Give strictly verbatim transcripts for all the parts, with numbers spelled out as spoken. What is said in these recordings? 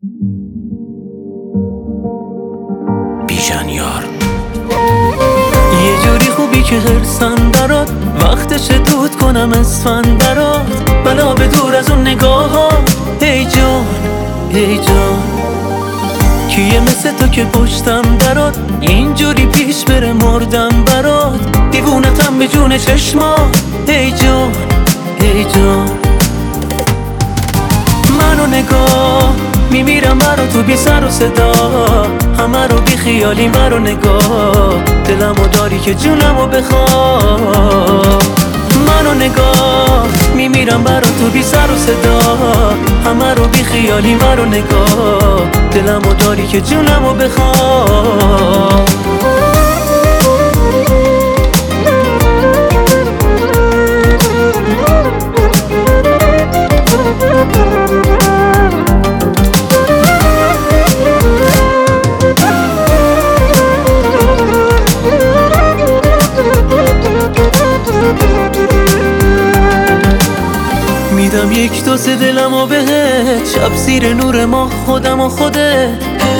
بیژن یار. یه جوری خوبی که هرسن برات، وقتشه دود کنم اسفند برات، بلا به دور از اون نگاه ها. ای جان ای جان، کیه مثل تو که پشتم درات، اینجوری پیش بره مردم برات، دیوونتم به جون چشما. ای جان ای جان، منو نگاه میمیرم برا تو بی سر و صدا، همه رو بی خیالی مرو نگاه، دلمو داری که جونمو بخواه. منو نگاه میمیرم برا تو بی سر و صدا، همه رو بی خیالی مرو نگاه، دلمو داری که جونمو بخواه. میدم یک دو سه دلمو بهت، شب زیر نور ماه خودم و خودت.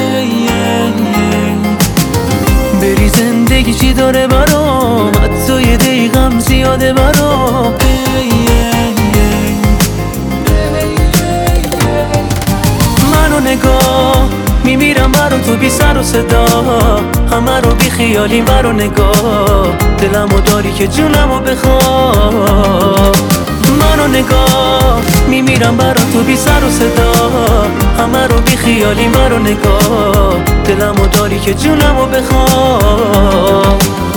بری زندگی چی داره برام، حتی یه دقیقم زیاده برام. منو نگاه میمیرم برا تو بی سر و صدا، همه رو بی خیالی برا نگاه، دلمو داری که جونمو بخواه. منو نگاه میمیرم برا تو بی سر و صدا، همه رو بی خیالی مرو نگاه، دلمو داری که جونمو بخواه.